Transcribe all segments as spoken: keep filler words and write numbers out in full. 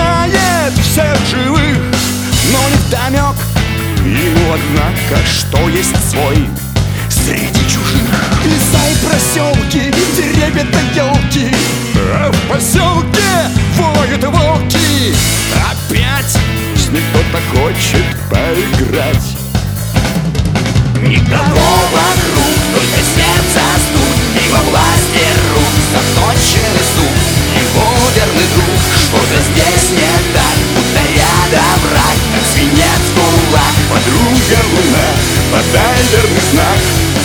знает всех живых, но невдомек ему, однако, что есть свой среди чужих. Леса и проселки, деревья да елки, а в поселке воют волки. Опять с ним кто-то хочет поиграть. Никого вокруг, только сердце стук, и во власти рук заточенный сук. Его верный друг, что-то здесь не так, будто рядом враг, как свинец кулак. Подруга луна, подай верный знак.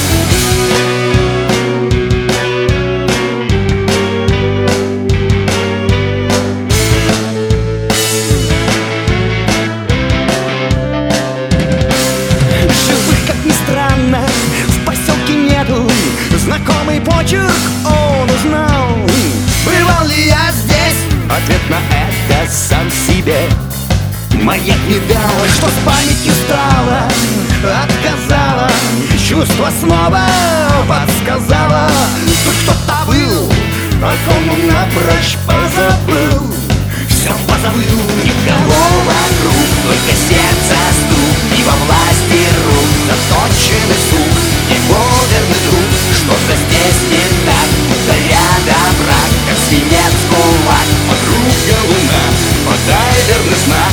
Живых, как ни странно, в поселке нету. Знакомый почерк он узнал. Бывал ли я здесь? Ответ на это сам себе маяк не дал. Что с памятью стало, отказала, чувство снова подсказала. Тут кто-то был, о ком он напрочь позабыл. Все позабыл. Никого вокруг, только сердце стук, и во власти рук заточенный сук. Его верный друг, что-то здесь не так, будто рядом враг, как свинец кулак. Подруга луна, подай верный знак.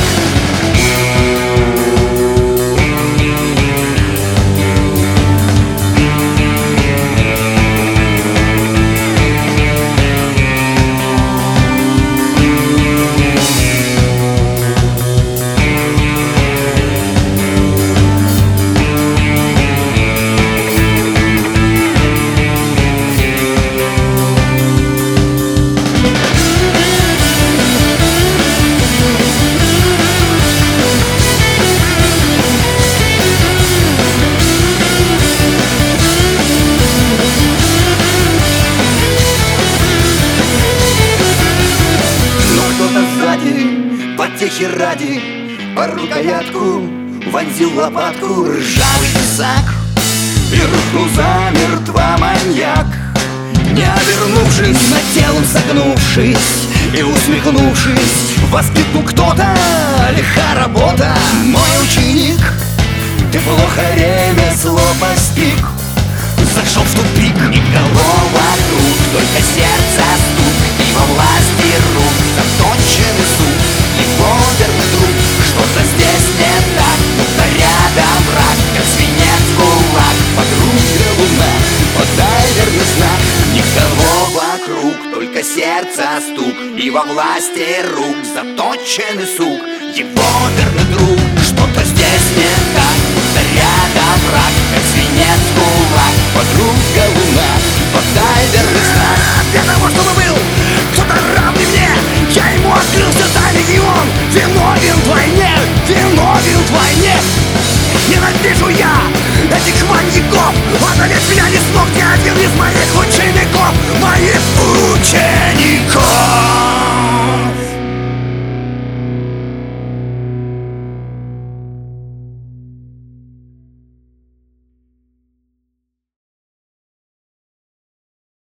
Потехи ради по рукоятку вонзил лопатку ржавый тесак и рухнул замертво маньяк. Не обернувшись, над телом согнувшись и усмехнувшись, воскликнул кто-то: лиха работа, мой ученик, ты плохо ремесло постиг. Зашел в тупик. Никого вокруг, только сердце стук, и во власти рук заточенный сук. Его верный друг, что-то здесь не так, будто рядом враг, как свинец кулак. Подруга луна, подай верный знак. Никого вокруг, только сердце стук, и во власти рук заточенный сук. Его верный друг, что-то здесь не так, будто рядом враг, как свинец кулак. Подруга луна, подай верный